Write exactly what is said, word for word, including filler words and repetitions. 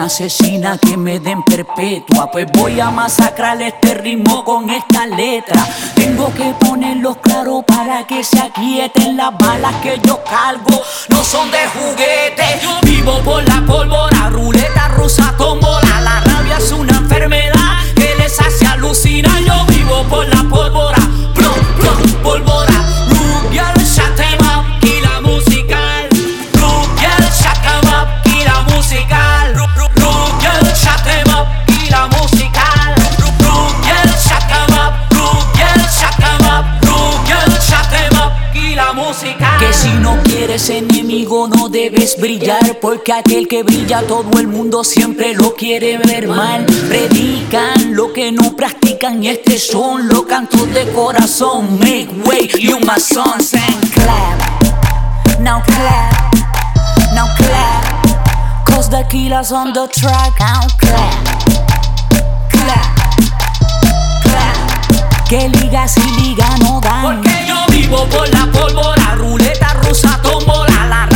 asesina que me den perpetua. Pues voy a masacrar este ritmo con esta letra. Tengo que ponerlos claro para que se aquieten. Las balas que yo cargo no son de juguete. Yo vivo por la pólvora, ruleta rusa, tómbola. La rabia es una enfermedad que les hace alucinar. Yo vivo por la pólvora, plum, plum, pólvora. Rubial, shut em up, y la musical. Rubial, shut em up, y la musical. Rubial, shut em up, y la musical. Rubial, shut em up, Rubial, shut em up, Rubial, shut em up, y la musical. Que si no quieres enemigo no debes brillar, porque aquel que brilla todo el mundo siempre lo quiere ver mal. Predican lo que no practican y este son los cantos de corazón. Make way, you my sons and clap. Now clap, now clap, cause the killer's on the track. Now clap, clap, clap. Que ligas y liga no dan. Porque yo vivo por la pólvora, ruleta rusa, tómbola. La